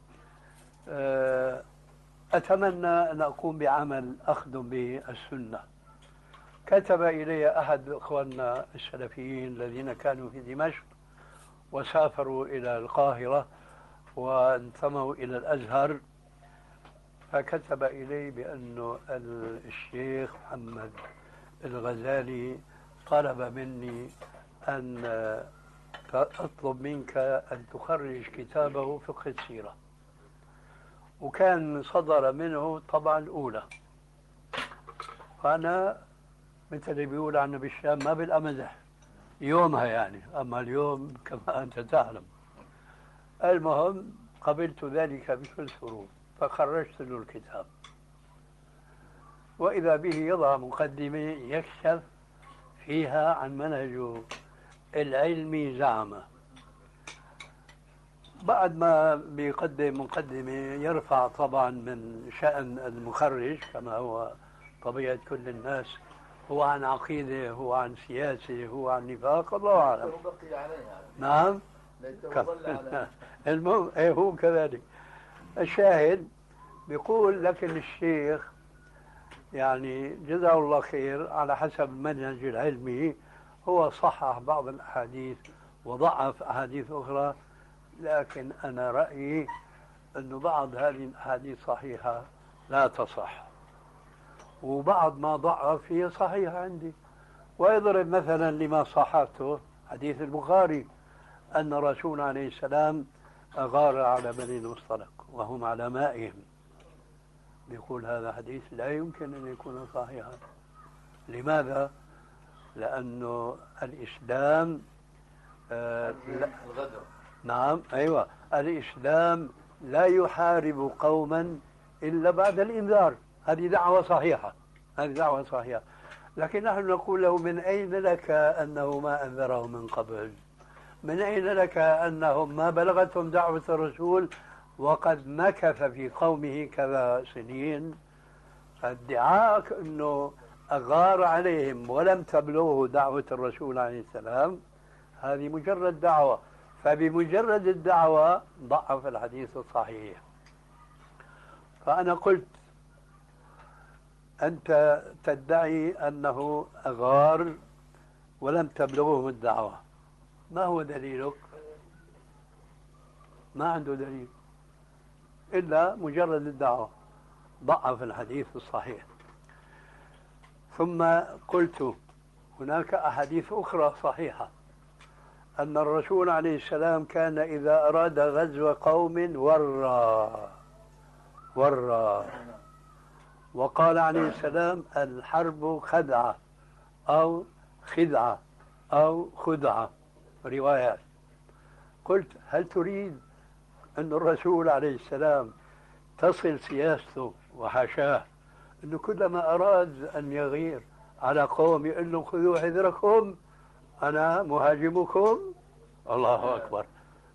أتمنى أن أقوم بعمل أخدم به السنة. كتب إلي أحد إخواننا السلفيين الذين كانوا في دمشق وسافروا إلى القاهرة وانتموا إلى الأزهر، فكتب إلي بأن الشيخ محمد الغزالي طلب مني أن أطلب منك أن تخرج كتابه فقه السيرة، وكان صدر منه طبعا الأولى. فأنا مثل اللي بيقول عنه بالشام ما بالأمزح يومها يعني، أما اليوم كما أنت تعلم. المهم قبلت ذلك بكل سرور فخرجت له الكتاب. وإذا به يضع مقدمة يكشف فيها عن منهجه العلمي زعمه. بعد ما بيقدم مقدمة يرفع طبعا من شأن المخرج كما هو طبيعة كل الناس، هو عن عقيدة، هو عن سياسة، هو عن نفاق، الله أعلم. نعم. المهم هو كذلك. الشاهد بيقول لكن الشيخ يعني جزاه الله خير على حسب المنهج العلمي هو صحح بعض الأحاديث وضعف أحاديث أخرى، لكن أنا رأيي أنه بعض هذه الأحاديث صحيحة لا تصح، وبعض ما ضعف هي صحيحة عندي. ويضرب مثلا لما صححته حديث البخاري أن الرسول عليه السلام أغار على بني المصطلق وهم على مائهم. بيقول هذا حديث لا يمكن أن يكون صحيحا. لماذا؟ لأنه الإسلام الغدر. نعم أيوة، الإسلام لا يحارب قوما إلا بعد الإنذار. هذه دعوة صحيحة، هذه دعوة صحيحة. لكن نحن نقول له من أين لك أنه ما أنذره من قبل؟ من أين لك أنهم ما بلغتهم دعوة الرسول وقد مكث في قومه كذا سنين؟ ادعاء أنه أغار عليهم ولم تبلغه دعوة الرسول عليه السلام هذه مجرد دعوة، فبمجرد الدعوة ضعف الحديث الصحيح. فأنا قلت أنت تدعي أنه أغار ولم تبلغهم الدعوة، ما هو دليلك؟ ما عنده دليل إلا مجرد الدعوة، ضعف الحديث الصحيح. ثم قلت هناك أحاديث أخرى صحيحة أن الرسول عليه السلام كان إذا أراد غزو قوم ورى وقال عليه السلام الحرب خدعة أو خدعة أو خدعة روايات. قلت هل تريد أن الرسول عليه السلام تصل سياسته وحاشاه أنه كلما أراد أن يغير على قوم يقول لهم خذوا حذركم أنا مهاجمكم؟ الله أكبر.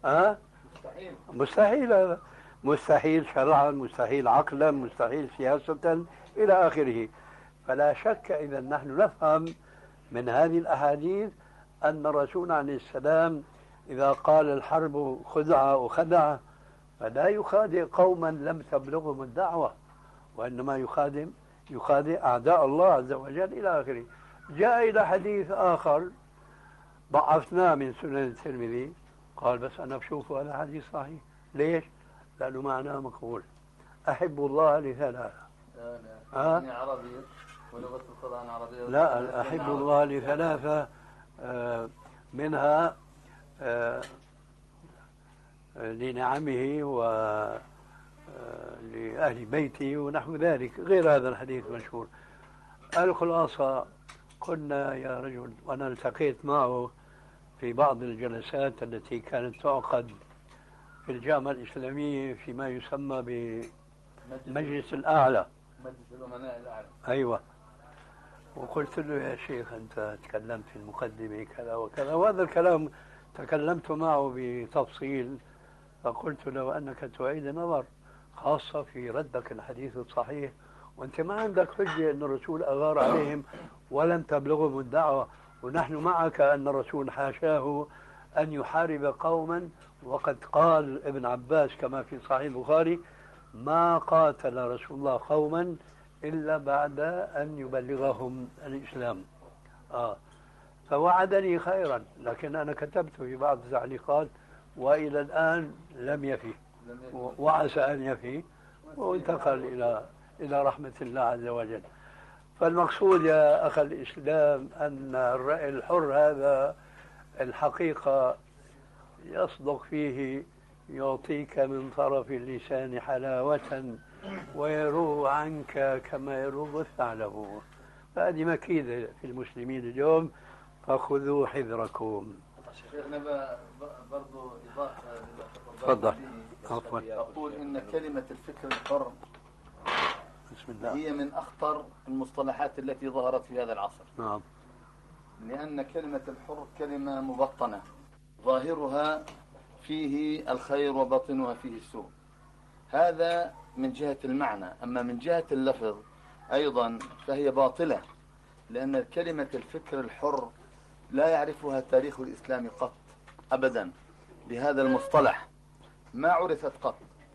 مستحيل هذا، مستحيل شرعا، مستحيل عقلا، مستحيل سياسة إلى آخره. فلا شك إذا نحن نفهم من هذه الأحاديث أن الرسول عليه السلام إذا قال الحرب خدعة وخدعة فلا يخادع قوما لم تبلغهم الدعوة، وإنما يخادع أعداء الله عز وجل إلى آخره. جاء إلى حديث آخر ضعفناه من سنن الترمذي، قال بس أنا بشوفه هذا حديث صحيح. ليش؟ لأنه معناه مقبول. أحب الله لثلاثة. عربي ولغة القرآن عربية. لا، أحب الله لثلاثة، منها لنعمه ولأهل بيته ونحو ذلك، غير هذا الحديث مشهور. الخلاصة قلنا يا رجل، وأنا التقيت معه في بعض الجلسات التي كانت تعقد في الجامعة الإسلامية فيما يسمى بمجلس الأعلى، مجلس الأمناء الأعلى. أيوة. وقلت له يا شيخ أنت تكلمت في المقدمة كذا وكذا، وهذا الكلام تكلمت معه بتفصيل، فقلت له أنك تعيد النظر خاصة في ردك الحديث الصحيح، وأنت ما عندك حجة أن الرسول أغار عليهم ولم تبلغهم الدعوة، ونحن معك أن الرسول حاشاه أن يحارب قوما، وقد قال ابن عباس كما في صحيح البخاري ما قاتل رسول الله قوما إلا بعد أن يبلغهم الإسلام. فوعدني خيرا، لكن أنا كتبت في بعض التعليقات وإلى الآن لم يفي، وعسى أن يفي وانتقل إلى رحمة الله عز وجل. فالمقصود يا أخي الإسلام أن الرأي الحر هذا الحقيقة يصدق فيه، يعطيك من طرف اللسان حلاوة ويروغ عنك كما يروغ الثعلب. فهذه مكيدة في المسلمين اليوم، فخذوا حذركم. شيخنا برضو إضافة. تفضل. عفوا. أقول إن كلمة الفكر الحر بسم الله. هي من أخطر المصطلحات التي ظهرت في هذا العصر. نعم. لأن كلمة الحر كلمة مبطنة، ظاهرها فيه الخير وباطنها فيه السوء. هذا من جهة المعنى. أما من جهة اللفظ أيضا فهي باطلة، لأن كلمة الفكر الحر لا يعرفها تاريخ الإسلام قط أبدا. بهذا المصطلح ما عرفت قط.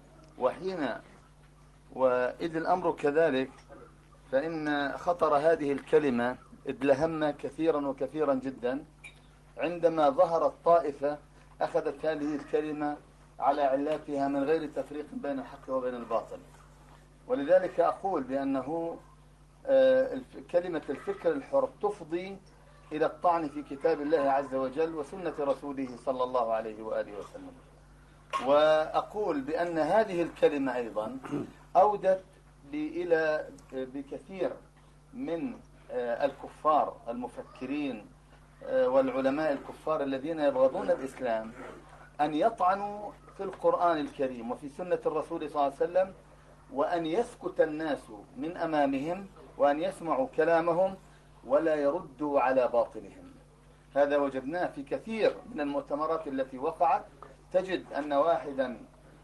وإذ الأمر كذلك، فإن خطر هذه الكلمة ادلهم كثيرا وكثيرا جدا عندما ظهرت طائفة أخذت هذه الكلمة على علاتها من غير تفريق بين الحق وبين الباطل. ولذلك أقول بأنه كلمة الفكر الحر تفضي إلى الطعن في كتاب الله عز وجل وسنة رسوله صلى الله عليه وآله وسلم. وأقول بأن هذه الكلمة أيضا أودت إلى بكثير من الكفار المفكرين والعلماء الكفار الذين يبغضون الإسلام أن يطعنوا في القرآن الكريم وفي سنة الرسول صلى الله عليه وسلم، وأن يسكت الناس من أمامهم وأن يسمعوا كلامهم ولا يردوا على باطلهم. هذا وجدناه في كثير من المؤتمرات التي وقعت. تجد أن واحدا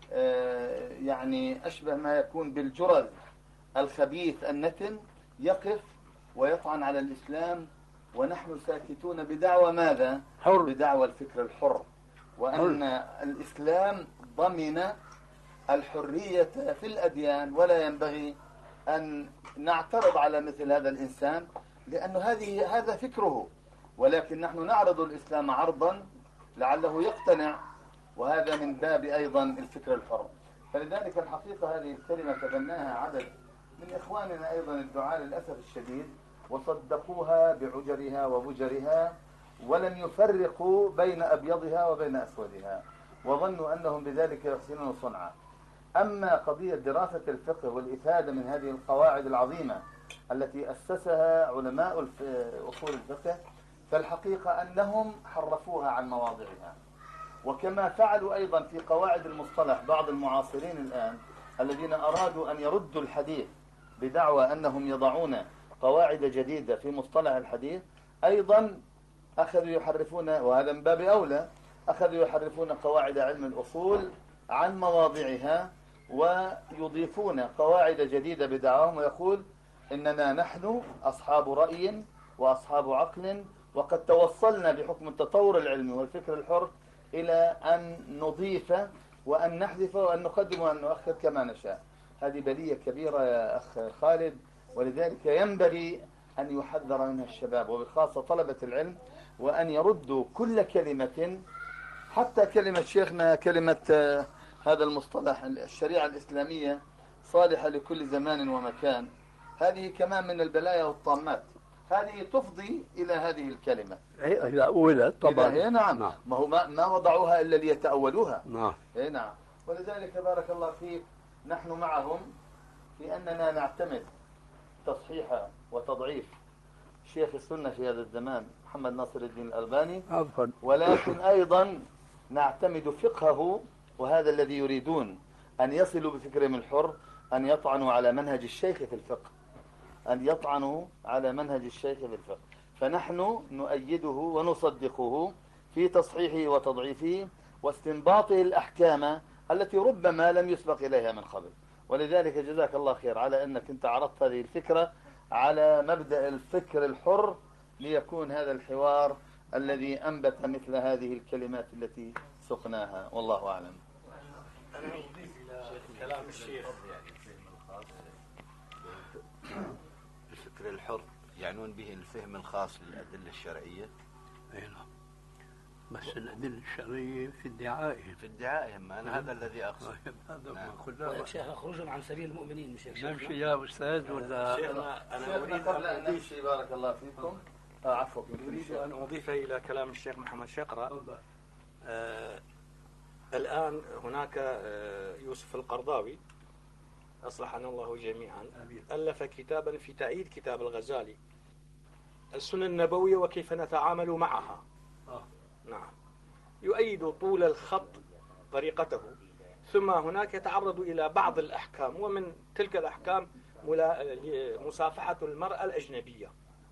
يعني أشبه ما يكون بالجرذ الخبيث النتن يقف ويطعن على الإسلام، ونحن ساكتون بدعوى ماذا؟ حر. بدعوى الفكر الحر، وأن الإسلام ضمن الحرية في الأديان، ولا ينبغي أن نعترض على مثل هذا الإنسان لأنه هذا فكره، ولكن نحن نعرض الإسلام عرضا لعله يقتنع، وهذا من باب أيضا الفكر الحر. فلذلك الحقيقة هذه الكلمة تبناها عدد من إخواننا أيضا الدعاة للأسف الشديد، وصدقوها بعجرها وبجرها، ولم يفرقوا بين أبيضها وبين أسودها، وظنوا أنهم بذلك يحسنون صنعا. أما قضية دراسة الفقه والإفادة من هذه القواعد العظيمة التي أسسها علماء أصول الفقه، فالحقيقة أنهم حرفوها عن مواضعها. وكما فعلوا أيضا في قواعد المصطلح بعض المعاصرين الآن الذين أرادوا أن يردوا الحديث بدعوى أنهم يضعون قواعد جديدة في مصطلح الحديث، أيضا أخذوا يحرفون، وهذا من باب أولى، أخذوا يحرفون قواعد علم الأصول عن مواضعها ويضيفون قواعد جديدة بدعواهم، ويقول إننا نحن أصحاب رأي وأصحاب عقل، وقد توصلنا بحكم التطور العلمي والفكر الحر إلى أن نضيف وأن نحذف وأن نقدم وأن نؤخر كما نشاء. هذه بلية كبيرة يا أخ خالد، ولذلك ينبغي أن يحذر منها الشباب وبخاصة طلبة العلم، وأن يردوا كل كلمة، حتى كلمة شيخنا كلمة هذا المصطلح الشريعة الإسلامية صالحة لكل زمان ومكان، هذه كمان من البلايا والطامات، هذه تفضي إلى هذه الكلمة إذا أولت طبعا. نعم. ما هو ما وضعوها إلا ليتأولوها. نعم. نعم. ولذلك بارك الله فيك نحن معهم في أننا نعتمد تصحيح وتضعيف شيخ السنة في هذا الزمان محمد ناصر الدين الألباني، ولكن أيضا نعتمد فقهه، وهذا الذي يريدون أن يصلوا بفكرهم الحر أن يطعنوا على منهج الشيخ في الفقه، أن يطعنوا على منهج الشيخ في الفقه، فنحن نؤيده ونصدقه في تصحيحه وتضعيفه واستنباطه الأحكام التي ربما لم يسبق إليها من قبل. ولذلك جزاك الله خير على أنك أنت عرضت هذه الفكرة على مبدأ الفكر الحر، ليكون هذا الحوار الذي أنبت مثل هذه الكلمات التي سقناها، والله أعلم. أنا أضيف إلى كلام الشيخ الفكر الحر يعنون به الفهم الخاص للأدلة الشرعية. نعم. بس الأدلة الشرعية في ادعائهم. في ادعائهم، أنا هذا الذي أقصد. هذا ما قلنا شيخ خروجهم عن سبيل المؤمنين. مش نمشي يا أستاذ ولا شيخنا أنا أريد قبل أن نمشي بارك الله فيكم عفوا أريد أن أضيف إلى كلام الشيخ محمد شقرة. الآن هناك يوسف القرضاوي أصلحنا الله جميعا ألف كتابا في تأييد كتاب الغزالي السنة النبوية وكيف نتعامل معها. نعم، يؤيد طول الخط طريقته، ثم هناك يتعرض إلى بعض الأحكام، ومن تلك الأحكام مصافحة المرأة الأجنبية،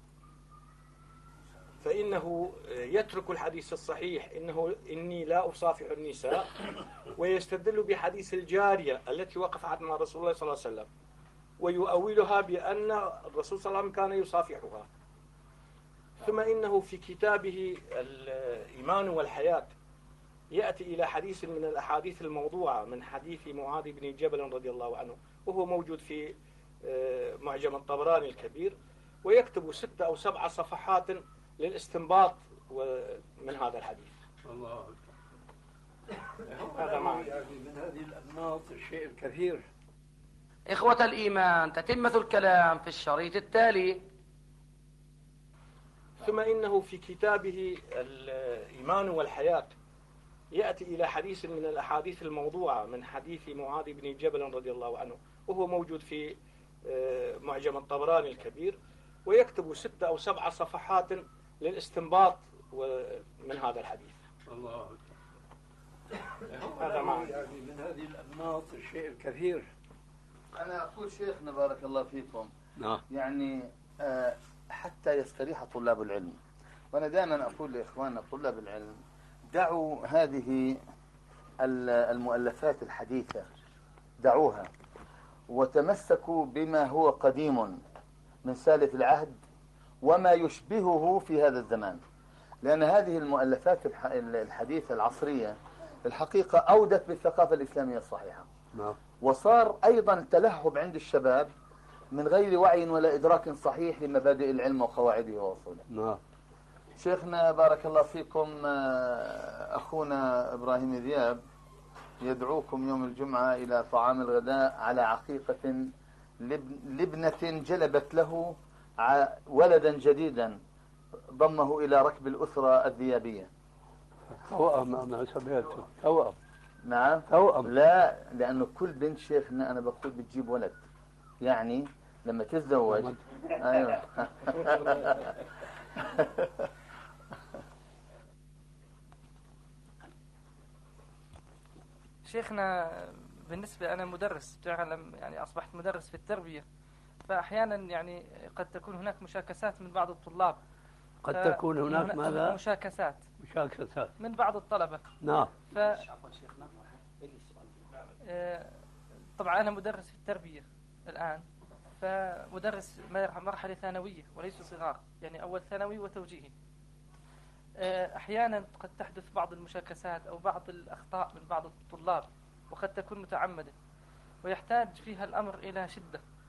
فإنه يترك الحديث الصحيح إني لا أصافح النساء، ويستدل بحديث الجارية التي وقفت مع رسول الله صلى الله عليه وسلم، ويؤولها بأن الرسول صلى الله عليه وسلم كان يصافحها. ثم إنه في كتابه الإيمان والحياة يأتي إلى حديث من الأحاديث الموضوعة من حديث معاذ بن جبل رضي الله عنه، وهو موجود في معجم الطبراني الكبير، ويكتب 6 أو 7 صفحات للاستنباط من هذا الحديث. الله هذا يعني من هذه الأنماط الشيء الكثير. إخوة الإيمان، تتمة الكلام في الشريط التالي. ثم إنه في كتابه الإيمان والحياة يأتي إلى حديث من الأحاديث الموضوعة من حديث معاذ بن جبل رضي الله عنه، وهو موجود في معجم الطبراني الكبير، ويكتب 6 أو 7 صفحات للاستنباط من هذا الحديث. الله هذا يعني من هذه الأنماط الشيء الكثير. أنا أقول شيخنا بارك الله فيكم، نعم، يعني حتى يستريح طلاب العلم، وأنا دائما أقول لإخواننا طلاب العلم دعوا هذه المؤلفات الحديثة، دعوها وتمسكوا بما هو قديم من سالف العهد وما يشبهه في هذا الزمان، لأن هذه المؤلفات الحديثة العصرية الحقيقة أودت بالثقافة الإسلامية الصحيحة، وصار أيضا تلهب عند الشباب من غير وعي ولا إدراك صحيح لمبادئ العلم وقواعده وأصوله. شيخنا بارك الله فيكم، أخونا إبراهيم ذياب يدعوكم يوم الجمعة إلى طعام الغداء على عقيقة لابنة جلبت له ولدا جديدا ضمه إلى ركب الأسرة الذيابية. توأم أنا سمعته، توأم. نعم توأم. لا، لأنه كل بنت شيخنا أنا بقول بتجيب ولد، يعني لما تتزوج. أيوة. شيخنا بالنسبة أنا مدرس تعلم، يعني أصبحت مدرس في التربية، فأحيانا يعني قد تكون هناك مشاكسات من بعض الطلاب. قد تكون هناك ماذا؟ مشاكسات من بعض الطلبة. نعم. طبعا أنا مدرس في التربية الآن، فمدرس مرحلة ثانوية وليس صغار، يعني أول ثانوي وتوجيهي. أحيانا قد تحدث بعض المشاكسات أو بعض الأخطاء من بعض الطلاب، وقد تكون متعمدة، ويحتاج فيها الأمر إلى شدة.